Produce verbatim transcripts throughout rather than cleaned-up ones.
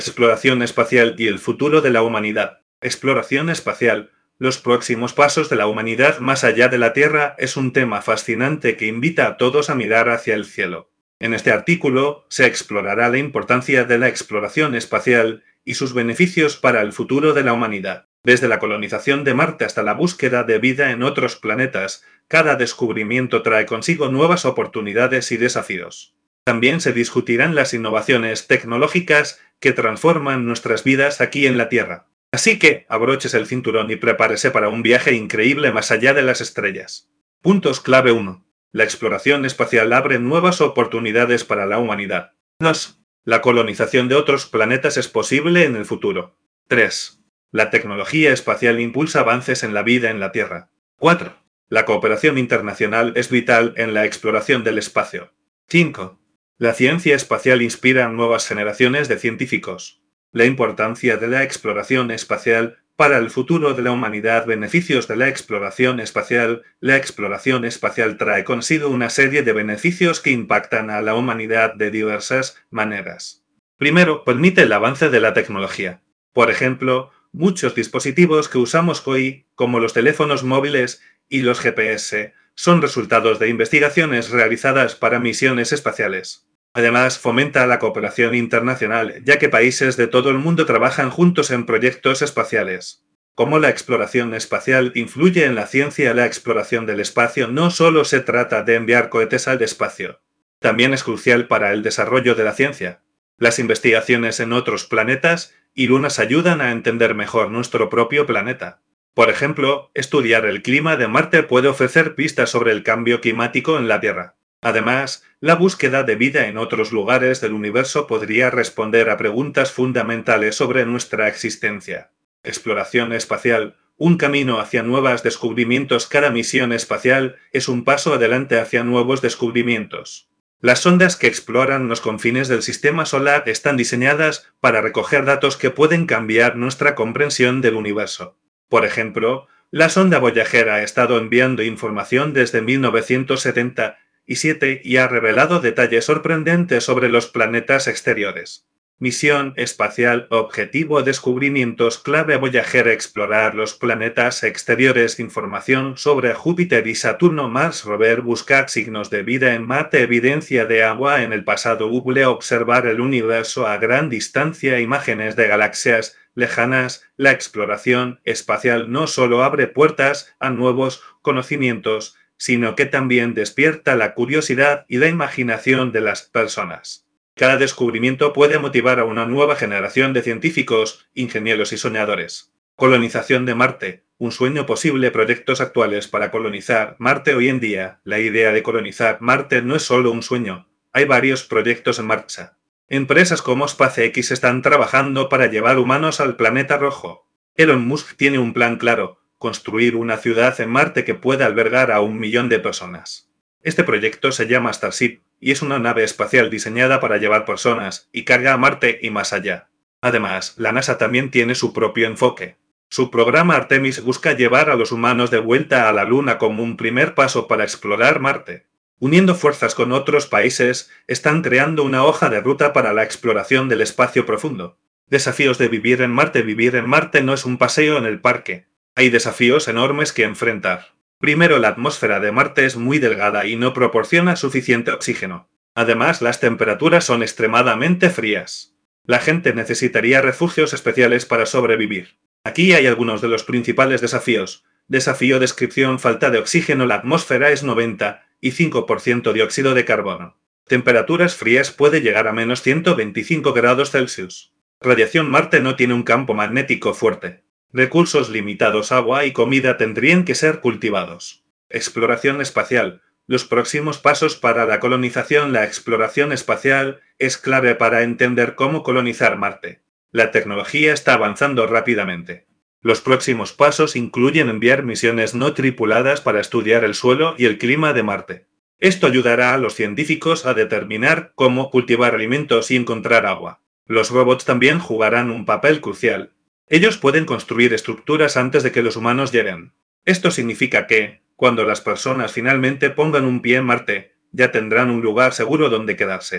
Exploración espacial y el futuro de la humanidad. Exploración espacial. Los próximos pasos de la humanidad más allá de la Tierra es un tema fascinante que invita a todos a mirar hacia el cielo. En este artículo se explorará la importancia de la exploración espacial y sus beneficios para el futuro de la humanidad. Desde la colonización de Marte hasta la búsqueda de vida en otros planetas, cada descubrimiento trae consigo nuevas oportunidades y desafíos. También se discutirán las innovaciones tecnológicas que transforman nuestras vidas aquí en la Tierra. Así que, abróchese el cinturón y prepárese para un viaje increíble más allá de las estrellas. Puntos clave uno. La exploración espacial abre nuevas oportunidades para la humanidad. dos. La colonización de otros planetas es posible en el futuro. tres. La tecnología espacial impulsa avances en la vida en la Tierra. cuatro. La cooperación internacional es vital en la exploración del espacio. cinco. La ciencia espacial inspira a nuevas generaciones de científicos. La importancia de la exploración espacial para el futuro de la humanidad. Beneficios de la exploración espacial. La exploración espacial trae consigo una serie de beneficios que impactan a la humanidad de diversas maneras. Primero, permite el avance de la tecnología. Por ejemplo, muchos dispositivos que usamos hoy, como los teléfonos móviles y los G P S, son resultados de investigaciones realizadas para misiones espaciales. Además, fomenta la cooperación internacional, ya que países de todo el mundo trabajan juntos en proyectos espaciales. ¿Cómo la exploración espacial influye en la ciencia? La exploración del espacio no solo se trata de enviar cohetes al espacio. También es crucial para el desarrollo de la ciencia. Las investigaciones en otros planetas y lunas ayudan a entender mejor nuestro propio planeta. Por ejemplo, estudiar el clima de Marte puede ofrecer pistas sobre el cambio climático en la Tierra. Además, la búsqueda de vida en otros lugares del universo podría responder a preguntas fundamentales sobre nuestra existencia. Exploración espacial. Un camino hacia nuevos descubrimientos. Cada misión espacial es un paso adelante hacia nuevos descubrimientos. Las sondas que exploran los confines del sistema solar están diseñadas para recoger datos que pueden cambiar nuestra comprensión del universo. Por ejemplo, la sonda Voyager ha estado enviando información desde mil novecientos setenta y siete y ha revelado detalles sorprendentes sobre los planetas exteriores. Misión espacial. Objetivo: descubrimientos clave. Voyager: explorar los planetas exteriores. Información sobre Júpiter y Saturno. Mars rover: buscar signos de vida en Marte. Evidencia de agua en el pasado. Hubble: observar el universo a gran distancia. Imágenes de galaxias lejanas. La exploración espacial no solo abre puertas a nuevos conocimientos, sino que también despierta la curiosidad y la imaginación de las personas. Cada descubrimiento puede motivar a una nueva generación de científicos, ingenieros y soñadores. Colonización de Marte. Un sueño posible. Proyectos actuales para colonizar Marte. Hoy en día, la idea de colonizar Marte no es solo un sueño. Hay varios proyectos en marcha. Empresas como SpaceX están trabajando para llevar humanos al planeta rojo. Elon Musk tiene un plan claro: construir una ciudad en Marte que pueda albergar a un millón de personas. Este proyecto se llama Starship y es una nave espacial diseñada para llevar personas y carga a Marte y más allá. Además, la NASA también tiene su propio enfoque. Su programa Artemis busca llevar a los humanos de vuelta a la Luna como un primer paso para explorar Marte. Uniendo fuerzas con otros países, están creando una hoja de ruta para la exploración del espacio profundo. Desafíos de vivir en Marte. Vivir en Marte no es un paseo en el parque. Hay desafíos enormes que enfrentar. Primero, la atmósfera de Marte es muy delgada y no proporciona suficiente oxígeno. Además, las temperaturas son extremadamente frías. La gente necesitaría refugios especiales para sobrevivir. Aquí hay algunos de los principales desafíos. Desafío: descripción. Falta de oxígeno. La atmósfera es noventa y cinco por ciento dióxido de carbono. Temperaturas frías: puede llegar a menos ciento veinticinco grados Celsius. Radiación: Marte no tiene un campo magnético fuerte. Recursos limitados: agua y comida tendrían que ser cultivados. Exploración espacial. Los próximos pasos para la colonización. La exploración espacial es clave para entender cómo colonizar Marte. La tecnología está avanzando rápidamente. Los próximos pasos incluyen enviar misiones no tripuladas para estudiar el suelo y el clima de Marte. Esto ayudará a los científicos a determinar cómo cultivar alimentos y encontrar agua. Los robots también jugarán un papel crucial. Ellos pueden construir estructuras antes de que los humanos lleguen. Esto significa que, cuando las personas finalmente pongan un pie en Marte, ya tendrán un lugar seguro donde quedarse.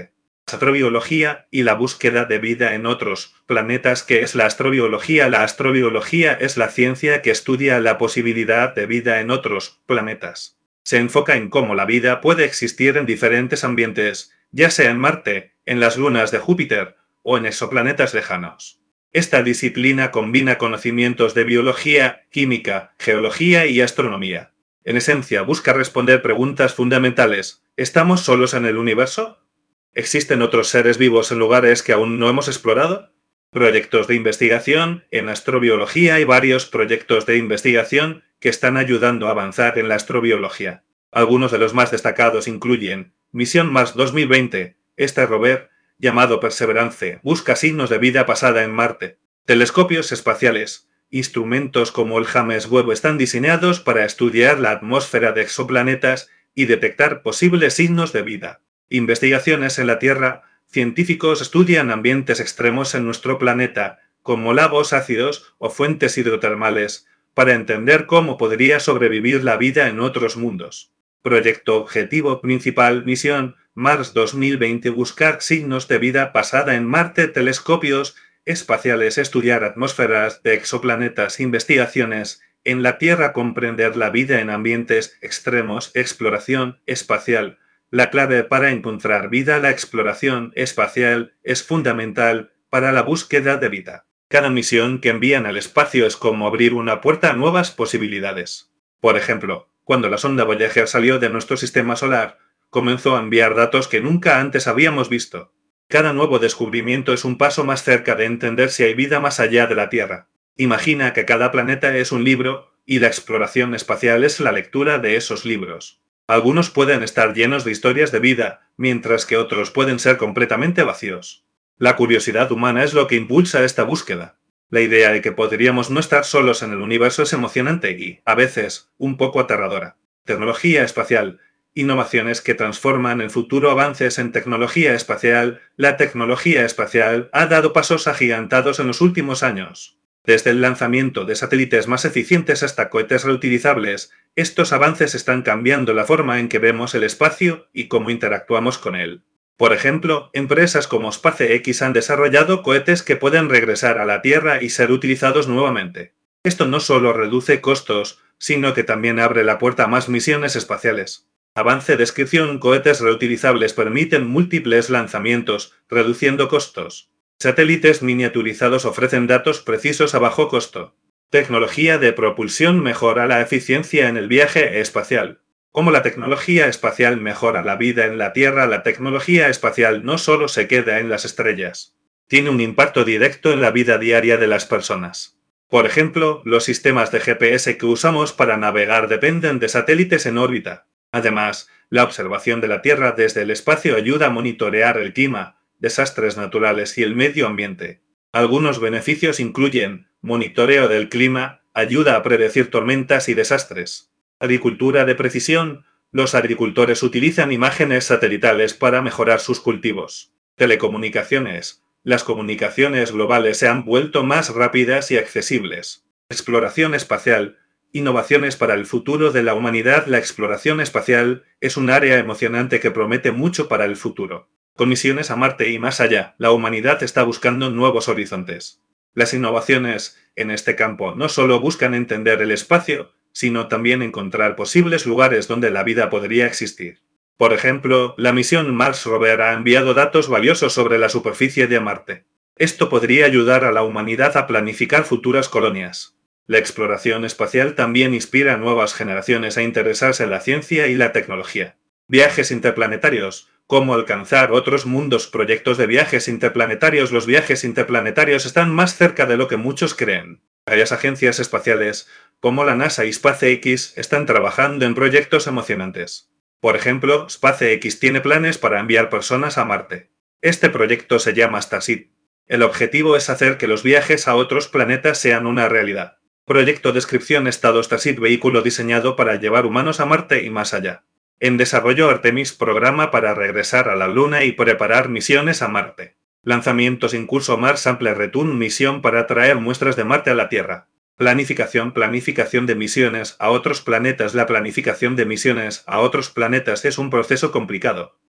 astrobiología y la búsqueda de vida en otros planetas. ¿Qué es la astrobiología? La astrobiología es la ciencia que estudia la posibilidad de vida en otros planetas. Se enfoca en cómo la vida puede existir en diferentes ambientes, ya sea en Marte, en las lunas de Júpiter o en exoplanetas lejanos. Esta disciplina combina conocimientos de biología, química, geología y astronomía. En esencia, busca responder preguntas fundamentales. ¿Estamos solos en el universo? ¿Existen otros seres vivos en lugares que aún no hemos explorado? Proyectos de investigación en astrobiología y varios proyectos de investigación que están ayudando a avanzar en la astrobiología. Algunos de los más destacados incluyen Misión Mars dos mil veinte. Este rover, llamado Perseverance, busca signos de vida pasada en Marte. Telescopios espaciales. Instrumentos como el James Webb están diseñados para estudiar la atmósfera de exoplanetas y detectar posibles signos de vida. Investigaciones en la Tierra. Científicos estudian ambientes extremos en nuestro planeta, como lagos ácidos o fuentes hidrotermales, para entender cómo podría sobrevivir la vida en otros mundos. Proyecto objetivo principal, misión Mars dos mil veinte. Buscar signos de vida pasada en Marte. Telescopios espaciales. Estudiar atmósferas de exoplanetas. Investigaciones en la Tierra. Comprender la vida en ambientes extremos. Exploración espacial. La clave para encontrar vida. La exploración espacial es fundamental para la búsqueda de vida. Cada misión que envían al espacio es como abrir una puerta a nuevas posibilidades. Por ejemplo, cuando la sonda Voyager salió de nuestro sistema solar, comenzó a enviar datos que nunca antes habíamos visto. Cada nuevo descubrimiento es un paso más cerca de entender si hay vida más allá de la Tierra. Imagina que cada planeta es un libro, y la exploración espacial es la lectura de esos libros. Algunos pueden estar llenos de historias de vida, mientras que otros pueden ser completamente vacíos. La curiosidad humana es lo que impulsa esta búsqueda. La idea de que podríamos no estar solos en el universo es emocionante y, a veces, un poco aterradora. Tecnología espacial. Innovaciones que transforman el futuro. Avances en tecnología espacial. La tecnología espacial ha dado pasos agigantados en los últimos años. Desde el lanzamiento de satélites más eficientes hasta cohetes reutilizables, estos avances están cambiando la forma en que vemos el espacio y cómo interactuamos con él. Por ejemplo, empresas como SpaceX han desarrollado cohetes que pueden regresar a la Tierra y ser utilizados nuevamente. Esto no solo reduce costos, sino que también abre la puerta a más misiones espaciales. Avance. Descripción. Cohetes reutilizables permiten múltiples lanzamientos, reduciendo costos. Satélites miniaturizados ofrecen datos precisos a bajo costo. Tecnología de propulsión mejora la eficiencia en el viaje espacial. Como la tecnología espacial mejora la vida en la Tierra, la tecnología espacial no solo se queda en las estrellas. Tiene un impacto directo en la vida diaria de las personas. Por ejemplo, los sistemas de G P S que usamos para navegar dependen de satélites en órbita. Además, la observación de la Tierra desde el espacio ayuda a monitorear el clima, desastres naturales y el medio ambiente. Algunos beneficios incluyen monitoreo del clima, ayuda a predecir tormentas y desastres. Agricultura de precisión. Los agricultores utilizan imágenes satelitales para mejorar sus cultivos. Telecomunicaciones. Las comunicaciones globales se han vuelto más rápidas y accesibles. Exploración espacial. Innovaciones para el futuro de la humanidad. La exploración espacial es un área emocionante que promete mucho para el futuro. Con misiones a Marte y más allá, la humanidad está buscando nuevos horizontes. Las innovaciones en este campo no solo buscan entender el espacio, sino también encontrar posibles lugares donde la vida podría existir. Por ejemplo, la misión Mars Rover ha enviado datos valiosos sobre la superficie de Marte. Esto podría ayudar a la humanidad a planificar futuras colonias. La exploración espacial también inspira a nuevas generaciones a interesarse en la ciencia y la tecnología. Viajes interplanetarios. Cómo alcanzar otros mundos. Proyectos de viajes interplanetarios. Los viajes interplanetarios están más cerca de lo que muchos creen. Varias agencias espaciales, como la NASA y SpaceX, están trabajando en proyectos emocionantes. Por ejemplo, SpaceX tiene planes para enviar personas a Marte. Este proyecto se llama Starship. El objetivo es hacer que los viajes a otros planetas sean una realidad. Proyecto descripción estado Starship, vehículo diseñado para llevar humanos a Marte y más allá. En desarrollo Artemis, programa para regresar a la Luna y preparar misiones a Marte. Lanzamientos en curso Mars Sample Return, misión para traer muestras de Marte a la Tierra. Planificación, planificación de misiones a otros planetas. La planificación de misiones a otros planetas es un proceso complicado.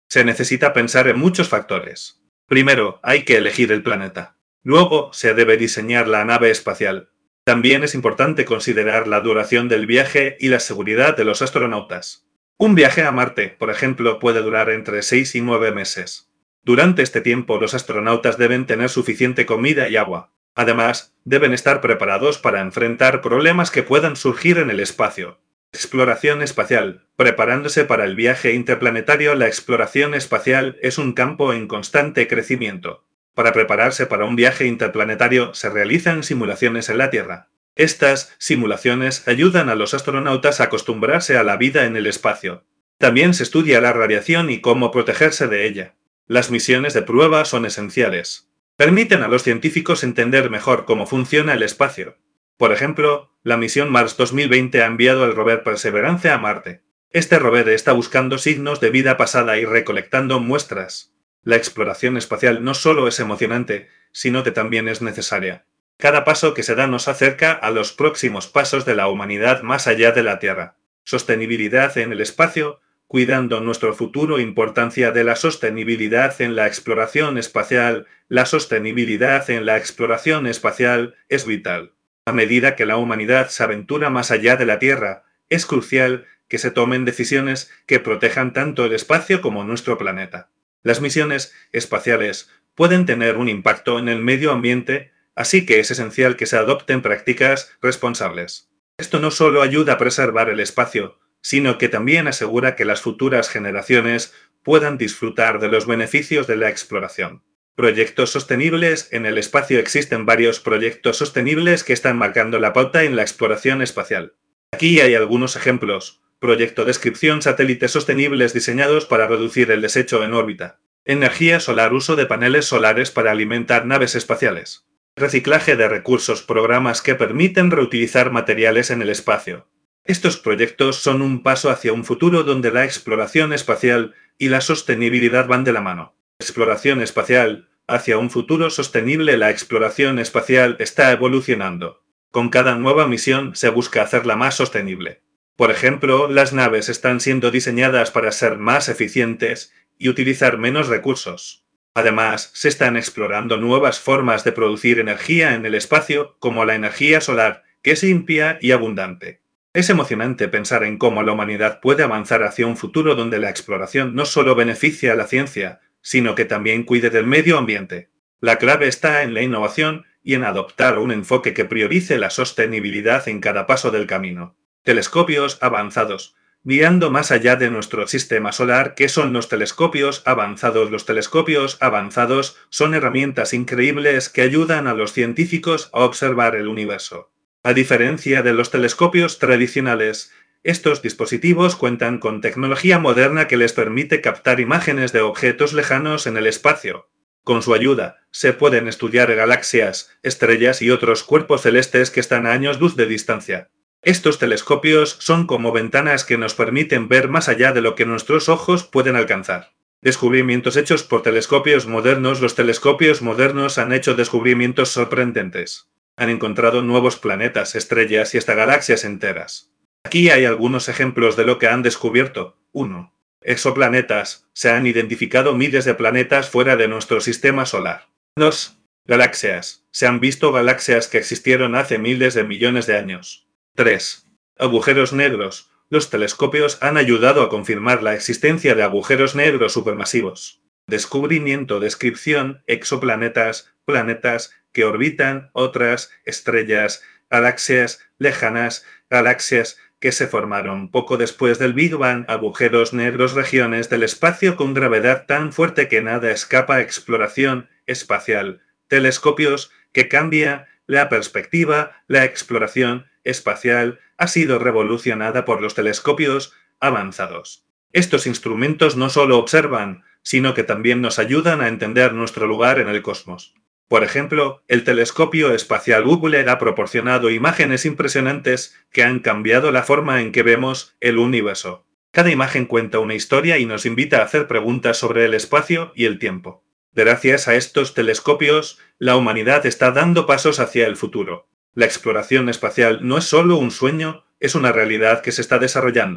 Se necesita pensar en muchos factores. Primero, hay que elegir el planeta. Luego, se debe diseñar la nave espacial. También es importante considerar la duración del viaje y la seguridad de los astronautas. Un viaje a Marte, por ejemplo, puede durar entre seis y nueve meses. Durante este tiempo, los astronautas deben tener suficiente comida y agua. Además, deben estar preparados para enfrentar problemas que puedan surgir en el espacio. Exploración espacial. Preparándose para el viaje interplanetario, la exploración espacial es un campo en constante crecimiento. Para prepararse para un viaje interplanetario se realizan simulaciones en la Tierra. Estas simulaciones ayudan a los astronautas a acostumbrarse a la vida en el espacio. También se estudia la radiación y cómo protegerse de ella. Las misiones de prueba son esenciales. Permiten a los científicos entender mejor cómo funciona el espacio. Por ejemplo, la misión Mars dos mil veinte ha enviado el rover Perseverance a Marte. Este rover está buscando signos de vida pasada y recolectando muestras. La exploración espacial no solo es emocionante, sino que también es necesaria. Cada paso que se da nos acerca a los próximos pasos de la humanidad más allá de la Tierra. Sostenibilidad en el espacio, cuidando nuestro futuro, importancia de la sostenibilidad en la exploración espacial. La sostenibilidad en la exploración espacial es vital. A medida que la humanidad se aventura más allá de la Tierra, es crucial que se tomen decisiones que protejan tanto el espacio como nuestro planeta. Las misiones espaciales pueden tener un impacto en el medio ambiente, así que es esencial que se adopten prácticas responsables. Esto no solo ayuda a preservar el espacio, sino que también asegura que las futuras generaciones puedan disfrutar de los beneficios de la exploración. Proyectos sostenibles. En el espacio existen varios proyectos sostenibles que están marcando la pauta en la exploración espacial. Aquí hay algunos ejemplos. Proyecto Descripción: satélites sostenibles diseñados para reducir el desecho en órbita. Energía solar: uso de paneles solares para alimentar naves espaciales. Reciclaje de recursos: programas que permiten reutilizar materiales en el espacio. Estos proyectos son un paso hacia un futuro donde la exploración espacial y la sostenibilidad van de la mano. Exploración espacial. Hacia un futuro sostenible. La exploración espacial está evolucionando. Con cada nueva misión se busca hacerla más sostenible. Por ejemplo, las naves están siendo diseñadas para ser más eficientes y utilizar menos recursos. Además, se están explorando nuevas formas de producir energía en el espacio, como la energía solar, que es limpia y abundante. Es emocionante pensar en cómo la humanidad puede avanzar hacia un futuro donde la exploración no solo beneficia a la ciencia, sino que también cuide del medio ambiente. La clave está en la innovación y en adoptar un enfoque que priorice la sostenibilidad en cada paso del camino. Telescopios avanzados. Mirando más allá de nuestro sistema solar. ¿Qué son los telescopios avanzados? Los telescopios avanzados son herramientas increíbles que ayudan a los científicos a observar el universo. A diferencia de los telescopios tradicionales, estos dispositivos cuentan con tecnología moderna que les permite captar imágenes de objetos lejanos en el espacio. Con su ayuda, se pueden estudiar galaxias, estrellas y otros cuerpos celestes que están a años luz de distancia. Estos telescopios son como ventanas que nos permiten ver más allá de lo que nuestros ojos pueden alcanzar. Descubrimientos hechos por telescopios modernos. Los telescopios modernos han hecho descubrimientos sorprendentes. Han encontrado nuevos planetas, estrellas y hasta galaxias enteras. Aquí hay algunos ejemplos de lo que han descubierto. uno. Exoplanetas. Se han identificado miles de planetas fuera de nuestro sistema solar. dos. Galaxias. Se han visto galaxias que existieron hace miles de millones de años. tres. Agujeros negros. Los telescopios han ayudado a confirmar la existencia de agujeros negros supermasivos. Descubrimiento. Descripción: exoplanetas, planetas que orbitan otras estrellas, galaxias lejanas, galaxias que se formaron poco después del Big Bang, agujeros negros, regiones del espacio con gravedad tan fuerte que nada escapa. Exploración espacial. Telescopios que cambia la perspectiva. La exploración espacial ha sido revolucionada por los telescopios avanzados. Estos instrumentos no solo observan, sino que también nos ayudan a entender nuestro lugar en el cosmos. Por ejemplo, el telescopio espacial Hubble ha proporcionado imágenes impresionantes que han cambiado la forma en que vemos el universo. Cada imagen cuenta una historia y nos invita a hacer preguntas sobre el espacio y el tiempo. Gracias a estos telescopios, la humanidad está dando pasos hacia el futuro. La exploración espacial no es solo un sueño, es una realidad que se está desarrollando.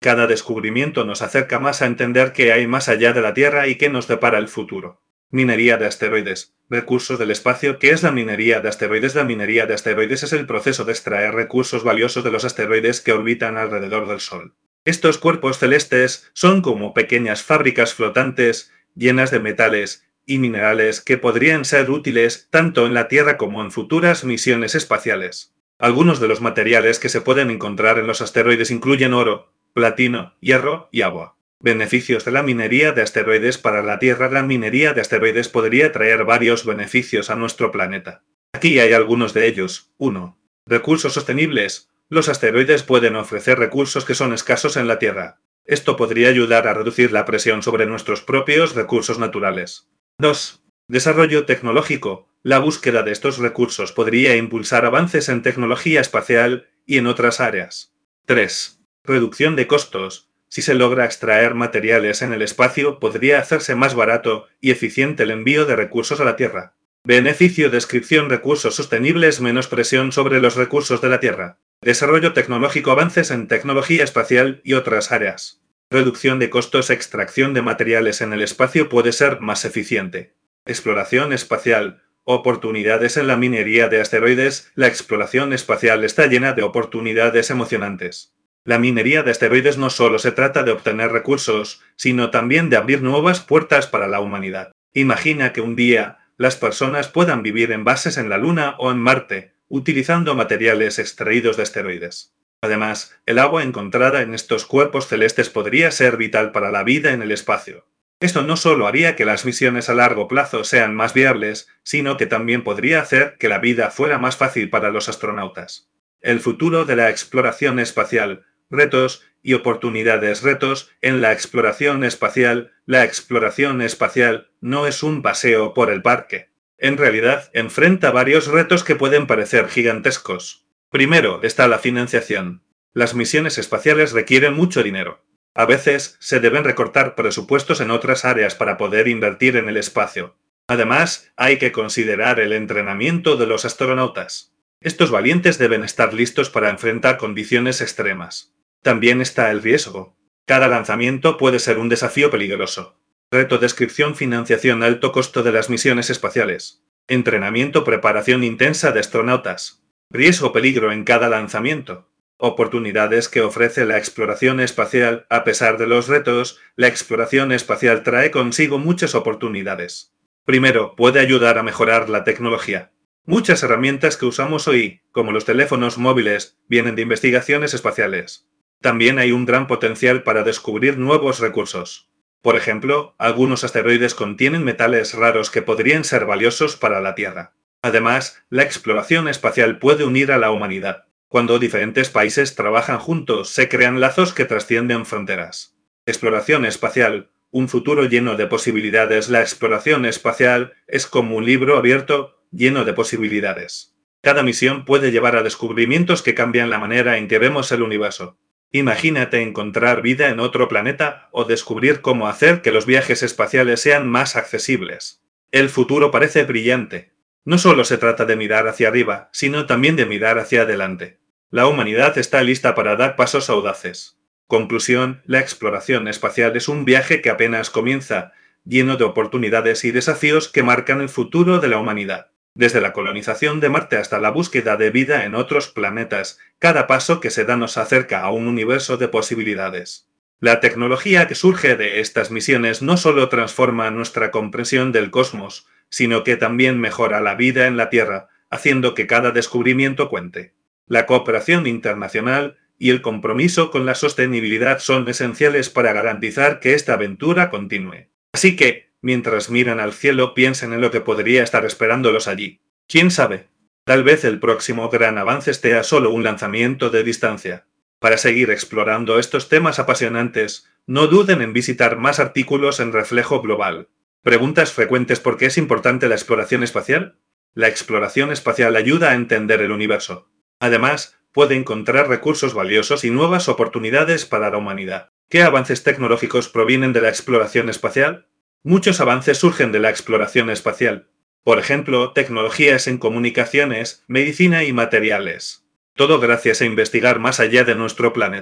Cada descubrimiento nos acerca más a entender qué hay más allá de la Tierra y qué nos depara el futuro. Minería de asteroides. Recursos del espacio. ¿Qué es la minería de asteroides? La minería de asteroides es el proceso de extraer recursos valiosos de los asteroides que orbitan alrededor del Sol. Estos cuerpos celestes son como pequeñas fábricas flotantes llenas de metales y minerales que podrían ser útiles tanto en la Tierra como en futuras misiones espaciales. Algunos de los materiales que se pueden encontrar en los asteroides incluyen oro, platino, hierro y agua. Beneficios de la minería de asteroides para la Tierra. La minería de asteroides podría traer varios beneficios a nuestro planeta. Aquí hay algunos de ellos. uno. Recursos sostenibles. Los asteroides pueden ofrecer recursos que son escasos en la Tierra. Esto podría ayudar a reducir la presión sobre nuestros propios recursos naturales. dos. Desarrollo tecnológico. La búsqueda de estos recursos podría impulsar avances en tecnología espacial y en otras áreas. tres. Reducción de costos. Si se logra extraer materiales en el espacio, podría hacerse más barato y eficiente el envío de recursos a la Tierra. Beneficio. Descripción. Recursos sostenibles. Menos presión sobre los recursos de la Tierra. Desarrollo tecnológico. Avances en tecnología espacial y otras áreas. Reducción de costos. Extracción de materiales en el espacio puede ser más eficiente. Exploración espacial. Oportunidades en la minería de asteroides. La exploración espacial está llena de oportunidades emocionantes. La minería de asteroides no solo se trata de obtener recursos, sino también de abrir nuevas puertas para la humanidad. Imagina que un día las personas puedan vivir en bases en la Luna o en Marte, utilizando materiales extraídos de asteroides. Además, el agua encontrada en estos cuerpos celestes podría ser vital para la vida en el espacio. Esto no solo haría que las misiones a largo plazo sean más viables, sino que también podría hacer que la vida fuera más fácil para los astronautas. El futuro de la exploración espacial. Retos y oportunidades. Retos en la exploración espacial. La exploración espacial no es un paseo por el parque. En realidad, enfrenta varios retos que pueden parecer gigantescos. Primero está la financiación. Las misiones espaciales requieren mucho dinero. A veces, se deben recortar presupuestos en otras áreas para poder invertir en el espacio. Además, hay que considerar el entrenamiento de los astronautas. Estos valientes deben estar listos para enfrentar condiciones extremas. También está el riesgo. Cada lanzamiento puede ser un desafío peligroso. Reto. Descripción. Financiación. Alto costo de las misiones espaciales. Entrenamiento. Preparación intensa de astronautas. Riesgo. Peligro en cada lanzamiento. Oportunidades que ofrece la exploración espacial. A pesar de los retos, la exploración espacial trae consigo muchas oportunidades. Primero, puede ayudar a mejorar la tecnología. Muchas herramientas que usamos hoy, como los teléfonos móviles, vienen de investigaciones espaciales. También hay un gran potencial para descubrir nuevos recursos. Por ejemplo, algunos asteroides contienen metales raros que podrían ser valiosos para la Tierra. Además, la exploración espacial puede unir a la humanidad. Cuando diferentes países trabajan juntos, se crean lazos que trascienden fronteras. Exploración espacial. Un futuro lleno de posibilidades. La exploración espacial es como un libro abierto, lleno de posibilidades. Cada misión puede llevar a descubrimientos que cambian la manera en que vemos el universo. Imagínate encontrar vida en otro planeta o descubrir cómo hacer que los viajes espaciales sean más accesibles. El futuro parece brillante. No solo se trata de mirar hacia arriba, sino también de mirar hacia adelante. La humanidad está lista para dar pasos audaces. Conclusión: la exploración espacial es un viaje que apenas comienza, lleno de oportunidades y desafíos que marcan el futuro de la humanidad. Desde la colonización de Marte hasta la búsqueda de vida en otros planetas, cada paso que se da nos acerca a un universo de posibilidades. La tecnología que surge de estas misiones no solo transforma nuestra comprensión del cosmos, sino que también mejora la vida en la Tierra, haciendo que cada descubrimiento cuente. La cooperación internacional y el compromiso con la sostenibilidad son esenciales para garantizar que esta aventura continúe. Así que, mientras miran al cielo, piensen en lo que podría estar esperándolos allí. ¿Quién sabe? Tal vez el próximo gran avance esté a solo un lanzamiento de distancia. Para seguir explorando estos temas apasionantes, no duden en visitar más artículos en Reflejo Global. Preguntas frecuentes: ¿por qué es importante la exploración espacial? La exploración espacial ayuda a entender el universo. Además, puede encontrar recursos valiosos y nuevas oportunidades para la humanidad. ¿Qué avances tecnológicos provienen de la exploración espacial? Muchos avances surgen de la exploración espacial. Por ejemplo, tecnologías en comunicaciones, medicina y materiales. Todo gracias a investigar más allá de nuestro planeta.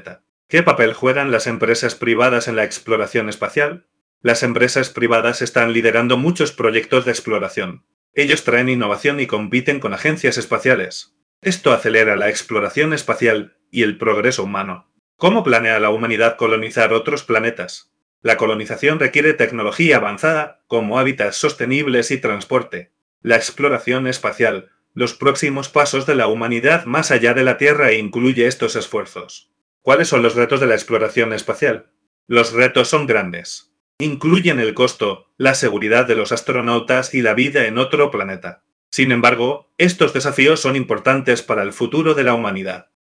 ¿Qué papel juegan las empresas privadas en la exploración espacial? Las empresas privadas están liderando muchos proyectos de exploración. Ellos traen innovación y compiten con agencias espaciales. Esto acelera la exploración espacial y el progreso humano. ¿Cómo planea la humanidad colonizar otros planetas? La colonización requiere tecnología avanzada, como hábitats sostenibles y transporte. La exploración espacial, los próximos pasos de la humanidad más allá de la Tierra, incluye estos esfuerzos. ¿Cuáles son los retos de la exploración espacial? Los retos son grandes. Incluyen el costo, la seguridad de los astronautas y la vida en otro planeta. Sin embargo, estos desafíos son importantes para el futuro de la humanidad.